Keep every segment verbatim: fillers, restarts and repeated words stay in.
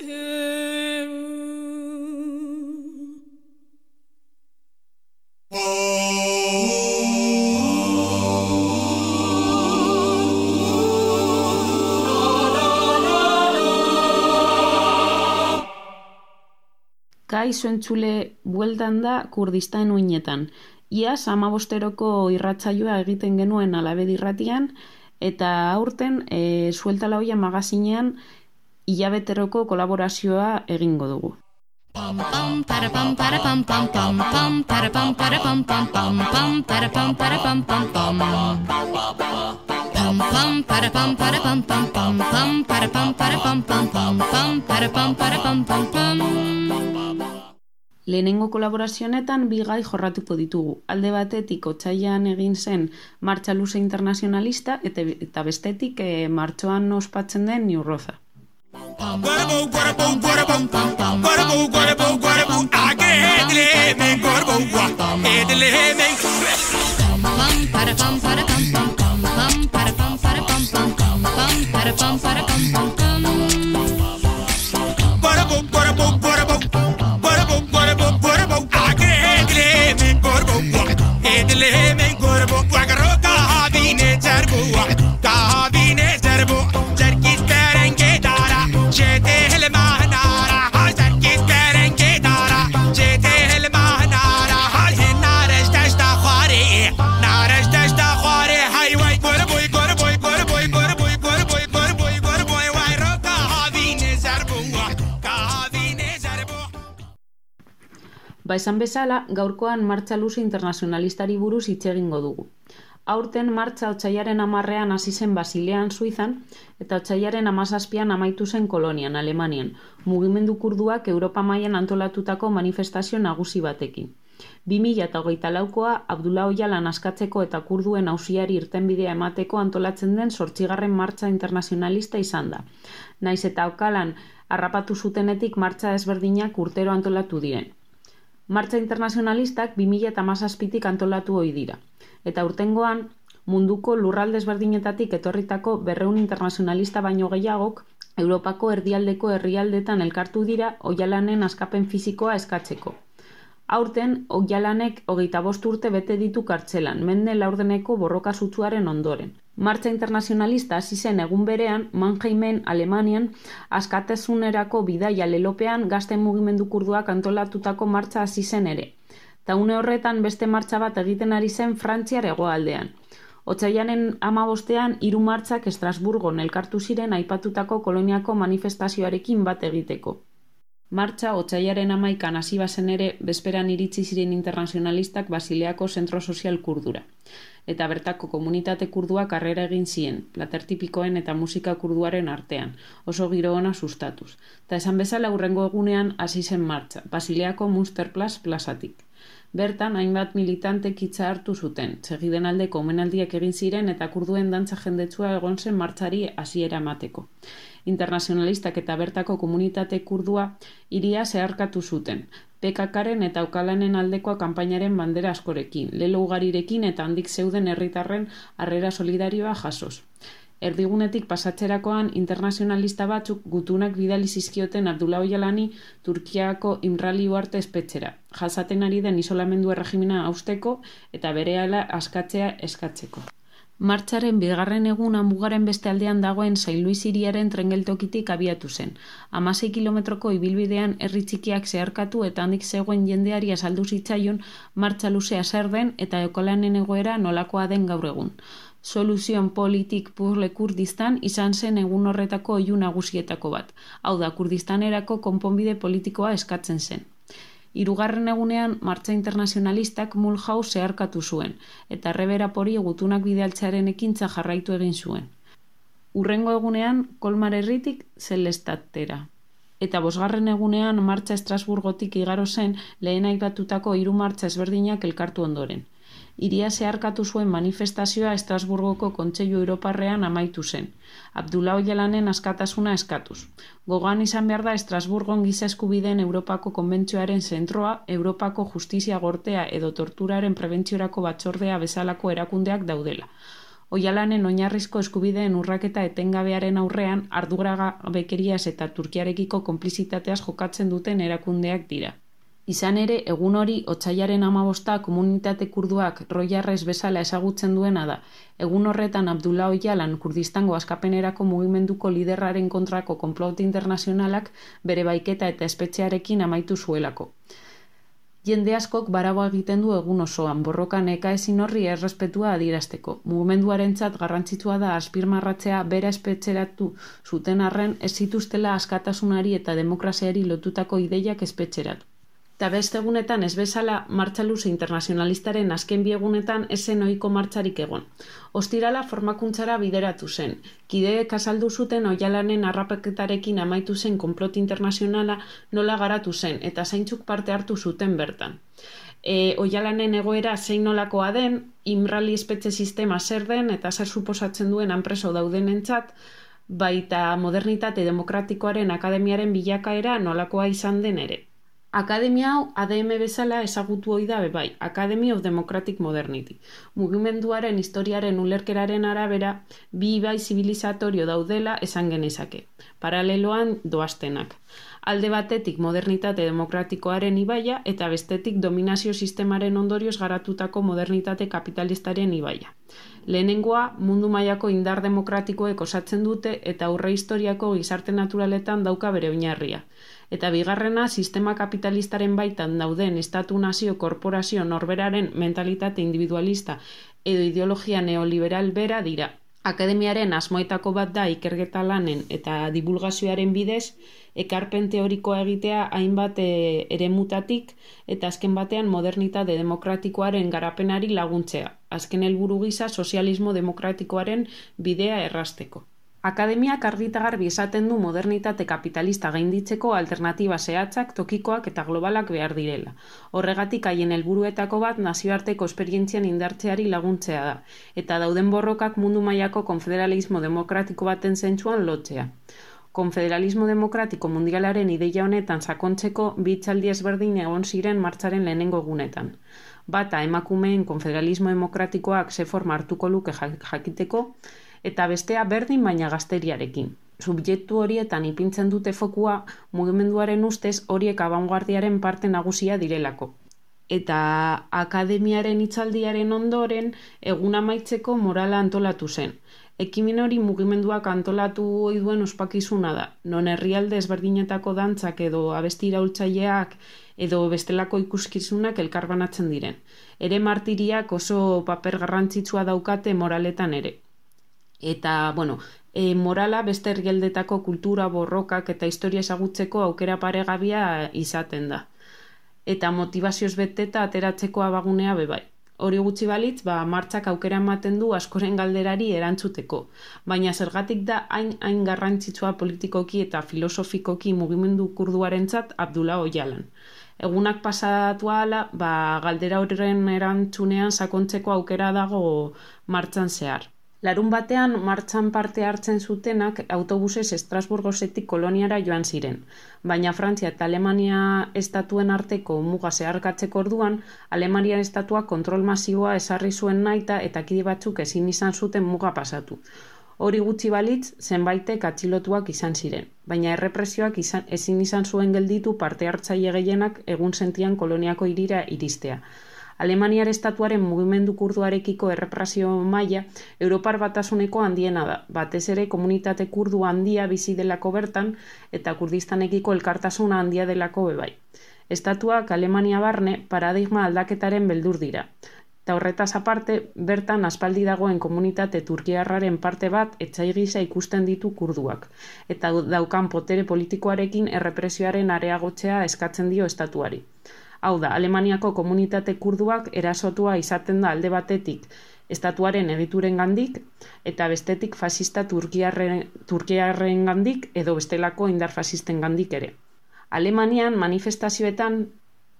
Kaixo entzule, bueltan da Kurdistan uinetan. Iaz hamabosteroko irratsaioa egiten genuen Alabed irratian, eta aurten e, Suelta la Olla magazinean hilabeteroko kolaborazioa egingo dugu. Lehenengo kolaborazio honetan bi gai jorratuko ditugu. Alde batetik otsailean egin zen Martxa Luze Internazionalista eta, eta bestetik e, martxoan ospatzen den New Roza. Ba esan bezala, gaurkoan Martxa Luze Internazionalistari buruz hitz egingo dugu. Aurten martxa otsailaren hamarrean hasi zen Basilean, Suizan, eta otsailaren hamazazpian amaitu zen Kolonian, Alemanian, mugimendu kurduak Europa mailan antolatutako manifestazio nagusi batekin. bi mila hogeita laukoa Abdullah Öcalan askatzeko eta kurduen auziari irtenbidea emateko antolatzen den zortzigarren martxa internazionalista izan da. Naiz eta Öcalan harrapatu zutenetik martxa ezberdinak urtero antolatu diren. Martxa internazionalistak bi mila hamazazpitik antolatu ohi dira. Eta urtengoan, munduko lurralde ezberdinetatik etorritako berrehun internazionalista baino gehiagok, Europako erdialdeko herrialdetan elkartu dira Öcalanen askapen fisikoa eskatzeko. Aurten, Öcalanek hogeita bost urte bete ditu kartzelan, mende laurdeneko borroka sutsuaren ondoren. Martxa internazionalista hasi zen egun berean, Mannheimen, Alemanian, askatasunerako bidaia lelopean gazte mugimendu kurduak antolatutako martxa hasi zen ere. Ta une horretan beste martxa bat egiten ari zen Frantziar hegoaldean. Otsailaren hamabostean hiru martxak Estrasburgon elkartu ziren aipatutako koloniako manifestazioarekin bat egiteko. Martxa otsailaren hamaikan hasi bazen ere bezperan iritsi ziren internazionalistak Basileako zentro sozial kurdura. Eta bertako komunitate kurduak harrera egin zien, plater tipikoen eta musika kurduaren artean, oso giro ona sustatuz. Ta esan bezala hurrengo egunean hasi zen martxa, Basileako Münsterplatz plazatik. Bertan, hainbat militantek hitza hartu zuten, segiden aldeko omenaldiak egin ziren eta kurduen dantza jendetsua egon zen martxari hasiera emateko. Internazionalistak eta bertako komunitate kurdua hiria zeharkatu zuten, P K K-ren eta Öcalanen aldeko kanpainaren bandera askorekin, lelo ugarirekin eta handik zeuden herritarren harrera solidarioa jasoz. Erdigunetik pasatzerakoan internazionalista batzuk gutunak bidali zizkioten Abdullah Öcalani Turkiako Imrali Uarte espetxera, jasaten ari den isolamendu erregimena hausteko eta berehala askatzea eskatzeko. Martxaren bigarren eguna mugaren beste aldean dagoen Saint Louis hiriaren trengeltokitik abiatu zen. hamasei kilometroko ibilbidean herri txikiak zeharkatu eta handik zegoen jendeari azaldu zitzaion Martxa Luzea zer den eta Öcalanen egoera nolakoa den gaur egun. Soluzion politik pour le Kurdistan izan zen egun horretako oihu nagusietako bat. Hau da, Kurdistanerako konponbide politikoa eskatzen zen. Hirugarren egunean, Martxa internazionalistak Mulhouse zeharkatu zuen, eta erreberapori gutunak bidaltzearen ekintza jarraitu egin zuen. Hurrengo egunean, Kolmar herritik Zellestatera. Eta bosgarren egunean, Martxa Estrasburgotik igaro zen lehen aipatutako hiru martxa ezberdinak elkartu ondoren. Hiria zeharkatu zuen manifestazioa Estrasburgoko Kontseilu Europarrean amaitu zen. Abdullah Öcalanen askatasuna eskatuz. Gogoan izan behar da Estrasburgon giza eskubideen Europako Konbentzioaren zentroa, Europako Justizia Gortea edo Torturaren Prebentziorako Batzordea bezalako erakundeak daudela. Oialanen oinarrizko eskubideen urraketa etengabearen aurrean arduragabekeriaz eta Turkiarekiko konplizitateaz jokatzen duten erakundeak dira. Izan ere, egun hori, otsailaren hamabosta komunitate kurduak roiarrez bezala ezagutzen duena da. Egun horretan Abdullah Ocalan Kurdistango askapenerako mugimenduko liderraren kontrako konplot internazionalak bere baiketa eta espetxearekin amaitu zuelako. Jende askok baragoa egiten du egun osoan, borroka nekaezin horri errespetua adierazteko. Mugimenduarentzat garrantzitsua da azpimarratzea bera espetxeratu zuten arren ez zituztela askatasunari eta demokraziari lotutako ideiak espetxeratu. Eta beste egunetan ez bezala martxa luze internazionalistaren azken bi egunetan ez zen ohiko martxarik egon. Ostirala formakuntzara bideratu zen. Kideek azaldu zuten Ocalanen harrapaketarekin amaitu zen konplot internazionala nola garatu zen eta zeintzuk parte hartu zuten bertan. E, Ocalanen egoera zein nolakoa den, Imrali espetxe sistema zer den eta zer suposatzen duen hanpreso daudenentzat, baita modernitate demokratikoaren akademiaren bilakaera nolakoa izan den ere. Akademia hau A D M bezala ezagutu ohi da bebai, Academy of Democratic Modernity. Mugimenduaren historiaren ulerkeraren arabera, bi ibai zibilizatorio daudela esan genezake. Paraleloan doaztenak. Alde batetik modernitate demokratikoaren ibaia eta bestetik dominazio sistemaren ondorioz garatutako modernitate kapitalistaren ibaia. Lehenengoa mundu mailako indar demokratikoek osatzen dute eta aurre historiako gizarte naturaletan dauka bere oinarria. Eta bigarrena sistema kapitalistaren baitan dauden estatu-nazio korporazio norberaren mentalitate individualista edo ideologia neoliberal bera dira. Akademiaren asmoetako bat da ikerketa lanen eta divulgazioaren bidez, ekarpen teorikoa egitea hainbat e, eremutatik eta azken batean modernitate demokratikoaren garapenari laguntzea, azken helburu gisa sozialismo demokratikoaren bidea errasteko. Akademiak argi eta garbi esaten du modernitate kapitalista gainditzeko alternatiba zehatzak, tokikoak eta globalak behar direla. Horregatik haien helburuetako bat nazioarteko esperientzian indartzeari laguntzea da, eta dauden borrokak mundu mailako konfederalismo demokratiko baten zentsuan lotzea. Konfederalismo demokratiko mundialaren ideia honetan sakontzeko bi hitzaldi ezberdin egon ziren martxaren lehenengo egunetan. Bata emakumeen konfederalismo demokratikoak ze forma hartuko luke jakiteko, eta bestea berdin baina gazteriarekin. Subjektu horietan ipintzen dute fokua mugimenduaren ustez horiek abanguardiaren parte nagusia direlako. Eta akademiaren hitzaldiaren ondoren egun amaitzeko morala antolatu zen. Ekimen hori mugimenduak antolatu ohi duen ospakizuna da, non herrialde ezberdinetako dantzak edo abesti iraultzaileak edo bestelako ikuskizunak elkarbanatzen diren. Ere martiriak oso paper garrantzitsua daukate moraletan ere. Eta, bueno, e, morala beste herrialdetako kultura, borrokak eta historia ezagutzeko aukera paregabia izaten da. Eta motivazioz beteta ateratzeko abagunea bebai. Hori gutxi balitz, ba, martxak aukera ematen du askoren galderari erantzuteko. Baina zergatik da hain hain garrantzitsua politikoki eta filosofikoki mugimendu kurduarentzat Abdullah Ocalan. Egunak pasatu ahala, ba, galdera horren erantzunean sakontzeko aukera dago martxan zehar. Larun batean martxan parte hartzen zutenak autobusez Estrasburgosetik Koloniara joan ziren, baina Frantzia eta Alemania estatuen arteko muga zeharkatzeko orduan, Alemanian estatuak kontrol masiboa ezarri zuen nahita eta kide batzuk ezin izan zuten muga pasatu. Hori gutxi balitz, zenbaitek atxilotuak izan ziren, baina errepresioak izan, ezin izan zuen gelditu parte hartzaile gehienak egun sentian koloniako hirira iristea. Alemaniar estatuaren mugimendu kurduarekiko errepresio maila Europar batasuneko handiena da, batez ere komunitate kurdu handia bizi delako bertan eta Kurdistanekiko elkartasuna handia delako bebai. Estatuak Alemania barne paradigma aldaketaren beldur dira. Eta horretaz aparte, bertan aspaldi dagoen komunitate turkiarraren parte bat etsai gisa ikusten ditu kurduak, eta daukan potere politikoarekin errepresioaren areagotzea eskatzen dio estatuari. Hau da, Alemaniako komunitate kurduak erasotua izaten da alde batetik estatuaren egituren gandik, eta bestetik fasista turkiarren, turkiarren gandik edo bestelako indar fasisten gandik ere. Alemanian manifestazioetan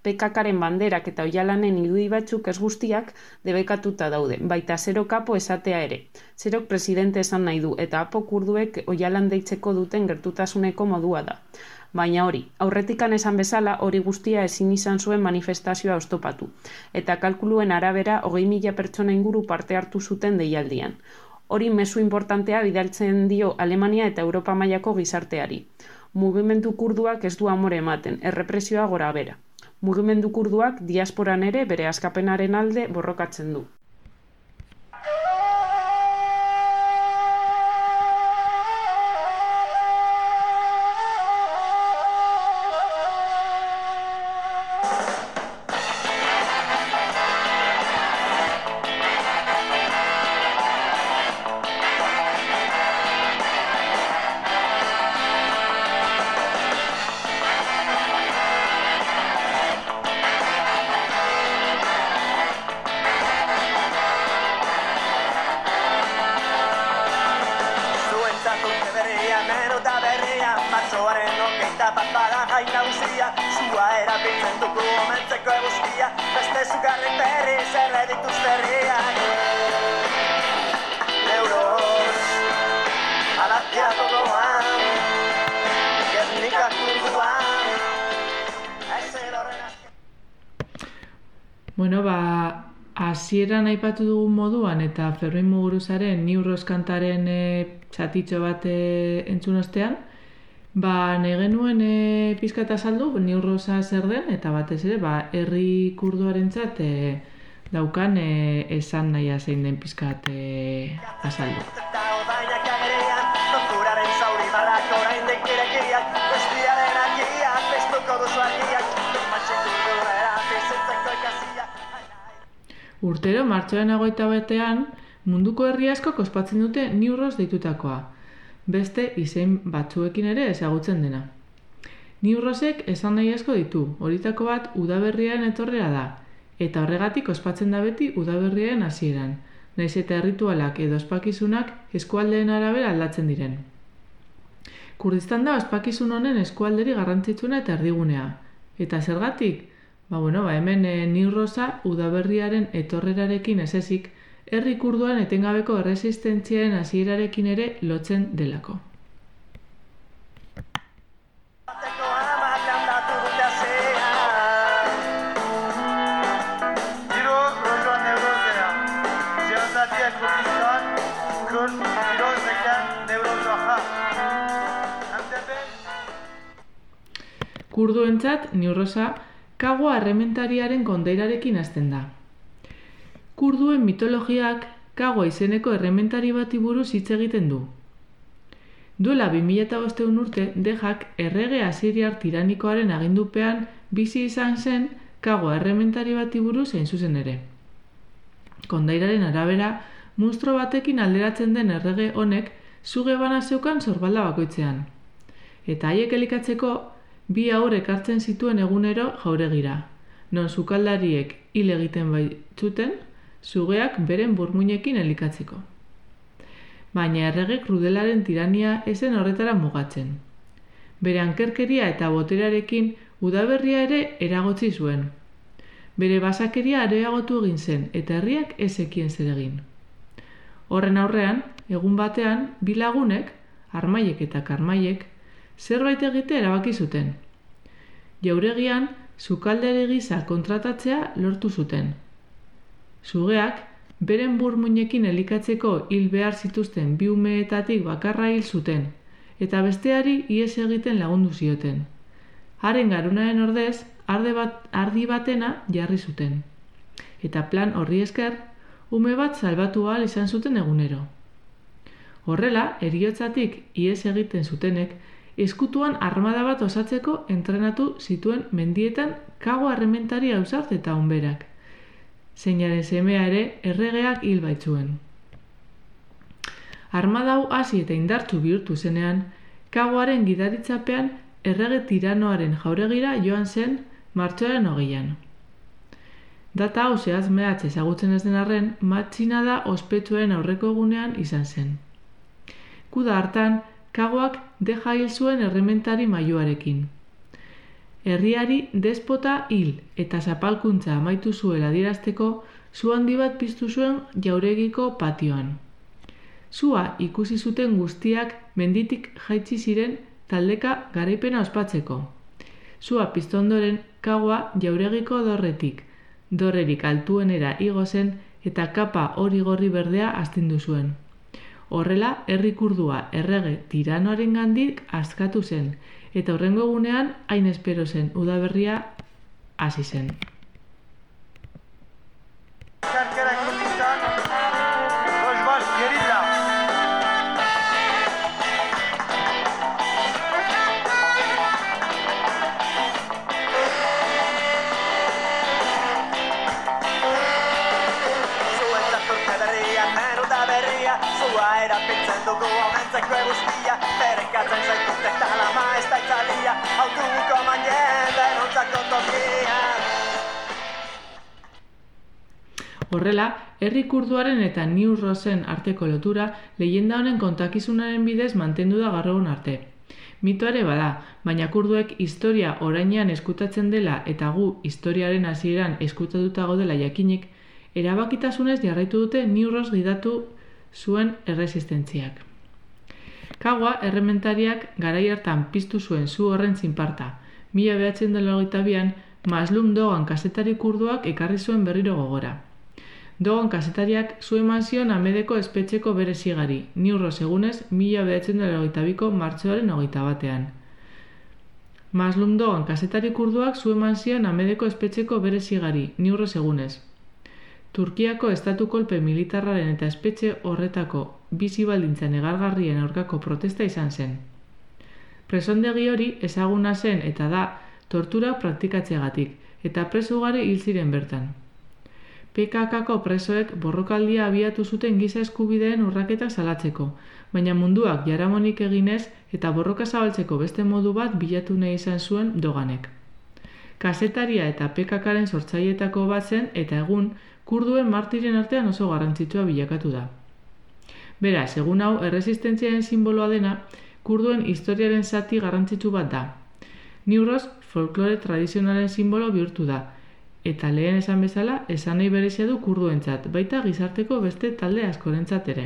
P K Karen banderak eta Oialanen irudi batzuk ez guztiak debekatuta daude, baita Zero kapo esatea ere. Zerok presidente esan nahi du, eta Apo kurduek Oialan deitzeko duten gertutasuneko modua da. Baina hori, aurretikan esan bezala hori guztia ezin izan zuen manifestazioa oztopatu, eta kalkuluen arabera hogei mila pertsona inguru parte hartu zuten deialdian. Hori mezu importantea bidaltzen dio Alemania eta Europa mailako gizarteari. Mugimendu kurduak ez du amore ematen, errepresioa gora bera. Mugimendu kurduak diasporan ere bere askapenaren alde borrokatzen du. Bueno, ba, hasieran aipatu dugun moduan eta Fermin Muguruzaren New Rose kantaren e, txatitxo bat e, entzun ostean, ba, nahi genuen e, pizka eta azaldu New Rosea zer den, eta batez ere, ba, herri kurduarentzat e, daukan e, esan nahia zein den pizkat e, azaldu. Urtero, martxoaren hogeita batean, munduko herri askok ospatzen dute New Rose deitutakoa, beste izen batzuekin ere ezagutzen dena. New Rosek esan nahi asko ditu, horietako bat udaberriaren etorrera da, eta horregatik ospatzen da beti udaberriaren hasieran, nahiz eta erritualak edo ospakizunak eskualdeen arabera aldatzen diren. Kurdistan da ospakizun honen eskualderi garrantzitsuna eta erdigunea, eta zergatik? Ba, bueno, ba, hemen e, New Rosea udaberriaren etorrerarekin ez ezik, herri kurduan etengabeko erresistentziaren hasierarekin ere lotzen delako. Kurduentzat New Rosea Kagua errementariaren kondairarekin hasten da. Kurduen mitologiak Kagua izeneko errementari bati buruz hitz egiten du. Duela bi mila bostehun urte, Dehak errege asiriar tiranikoaren agindupean bizi izan zen Kagua errementari bati buruz hain zuzen ere. Kondairaren arabera, munstro batekin alderatzen den errege honek suge bana zeukan sorbalda bakoitzean. Eta haiek elikatzeko, bi haurek hartzen zituen egunero jauregira, non sukaldariek hil egiten baitzuten, sugeak beren burmuinekin elikatzeko. Baina errege krudelaren tirania ezen horretara mugatzen. Bere ankerkeria eta boterarekin udaberria ere eragotzi zuen. Bere basakeria areagotu egin zen eta herriak ez zekien zer egin. Horren aurrean, egun batean, bi lagunek, Armaiek eta Karmaiek, zerbait egite erabaki zuten. Jauregian, sukaldari gisa kontratatzea lortu zuten. Sugeak, beren burmuinekin elikatzeko hil behar zituzten bi umeetatik bakarra hil zuten, eta besteari ihes egiten lagundu zioten. Haren garunaren ordez, arde bat, ardi batena jarri zuten. Eta plan horri esker, ume bat salbatu ahal izan zuten egunero. Horrela, heriotzatik ihes egiten zutenek, eskutuan armada bat osatzeko entrenatu zituen mendietan Kagua errementari ausart eta onberak. Zeinaren semea ere erregeak hil baitzuen. Armada hau hasi eta indartsu bihurtu zenean, Kaguaren gidaritzapean errege tiranoaren jauregira joan zen martxoaren hogeian. Data hau zehaz mehatz ezagutzen ez den arren, matxinada ospetsuen aurreko egunean izan zen. Kuda hartan, Kaguak Deha hil zuen errementari mailuarekin. herriari despota hil eta zapalkuntza amaitu zuela adierazteko su handi bat piztu zuen jauregiko patioan. Sua ikusi zuten guztiak menditik jaitsi ziren taldeka garaipena ospatzeko. Sua piztu ondoren Kagua jauregiko dorretik, dorrerik altuenera igo zen eta kapa hori gorri berdea astindu zuen. Horrela, herri kurdua errege tiranoarengandik askatu zen, eta hurrengo egunean hain espero zen udaberria hasi zen. Horrela, herri kurduaren eta New Rosen arteko lotura leyenda honen kontakizunaren bidez mantendu da gaur egun arte. Mito ere bada, baina kurduek historia orainean eskutatzen dela eta gu historiaren hasieran eskutatuta gaudela jakinik, erabakitasunez jarraitu dute New Ros gidatu zuen erresistentziak. Kagua errementariak garai hartan piztu zuen zu horren zinparta. Mila bederatziehun eta laurogeita bian Mazlum Dogan kazetari kurduak ekarri zuen berriro gogora. Dogan kazetariak zu eman zion Amedeko espetxeko bere zigari, New Ros egunez mila bederatziehun eta laurogeita biko martxoaren hogeita batean. Mazlum Dogan kazetari kurduak zu eman zion Amedeko espetxeko bere zigari, New Ros egunez. Turkiako estatu kolpe militarraren eta espetxe horretako bizi baldintzan negargarrien aurkako protesta izan zen. Presondegi hori ezaguna zen eta da tortura praktikatzeagatik, eta preso ugari hil ziren bertan. P K K-ko presoek borrokaldia abiatu zuten giza eskubideen urraketak salatzeko, baina munduak jaramonik eginez eta borroka zabaltzeko beste modu bat bilatu nahi izan zuen Doganek. Kazetaria eta P K K-ren sortzaileetako bat zen eta egun kurduen martiren artean oso garrantzitsua bilakatu da. Beraz, egun hau erresistentziaren simboloa dena, kurduen historiaren zati garrantzitsu bat da. New Ros folklore tradizionalen simbolo bihurtu da, eta lehen esan bezala, esan nahi berezia du kurduentzat, baita gizarteko beste talde askorentzat ere.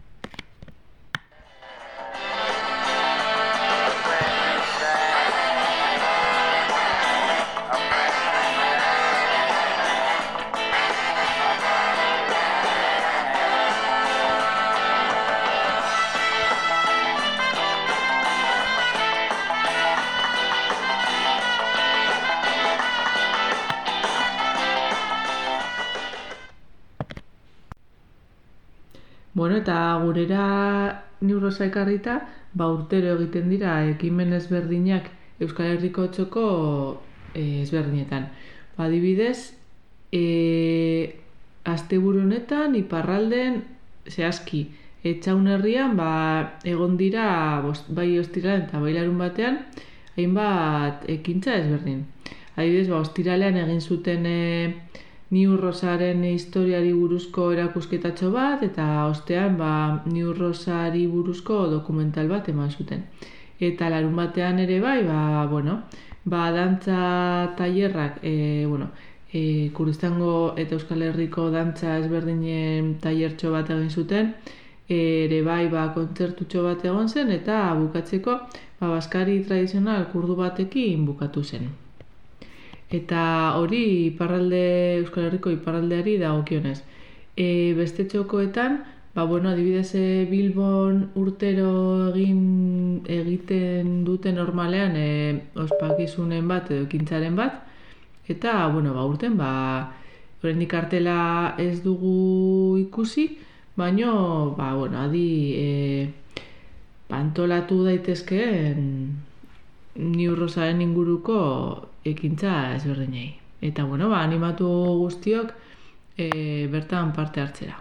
Bueno, eta gurera New Rosa ekarrita, ba urtero egiten dira ekimen ezberdinak Euskal Herriko txoko e, ezberdinetan. Ba, adibidez, e, asteburu honetan iparralden zehazki Etxaun herrian ba, egon dira bost, bai ostiralean eta bai larun batean hainbat ekintza ezberdin. Adibidez, ba, ostiralean egin zuten e, New Rosaren historiari buruzko erakusketatxo bat, eta ostean ba, New Rosari buruzko dokumental bat eman zuten. Eta larun batean ere bai, ba, bueno, ba, dantza tailerrak, e, bueno, e, Kurdistango eta Euskal Herriko dantza ezberdinen tailertxo bat egin zuten, ere bai, ba, kontzertutxo bat egon zen, eta bukatzeko, ba, baskari tradizional kurdu batekin bukatu zen. Eta hori iparralde, Euskal Herriko iparraldeari dagokionez. E, beste txokoetan, ba, bueno, adibidez Bilbon urtero egin egiten dute normalean e, ospakizunen bat edo ekintzaren bat, eta, bueno, ba, urten, ba, oraindik kartela ez dugu ikusi, baino, ba, bueno, adi e, antolatu daitezkeen New Rosaren inguruko ekintza ezberdinei. Eta, bueno, ba, animatu guztiok e, bertan parte hartzera.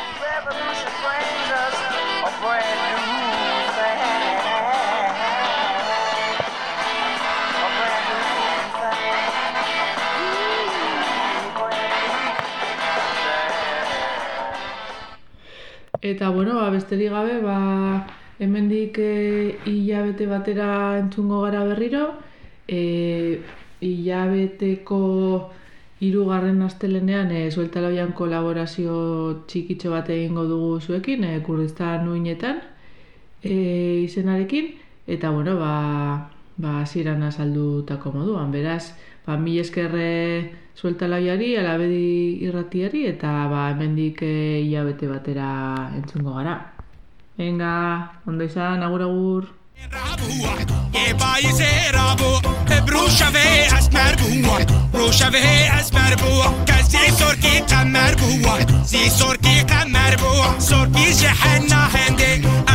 Eta, bueno, ba, besterik gabe, ba, hemendik e, hilabete batera entzungo gara berriro, e, hilabeteko hirugarren astelenean e, Sueltaloian kolaborazio txikitxo bat egingo dugu zuekin, e, Kurdistan uinetan e, izenarekin, eta bueno, ba, ba hasieran azaldutako moduan, beraz, ba, mil eskerre Sueltaloiari, Alabedi irratiari, eta ba, hemendik e, hilabete batera entzungo gara. Venga, ondo izan, agur agur. یه باعث رابو بروشوه اسمر بوا روشوه اسمر بوا کسی سرکی قمر بوا زی سرکی قمر بوا سرکی جهنم هنده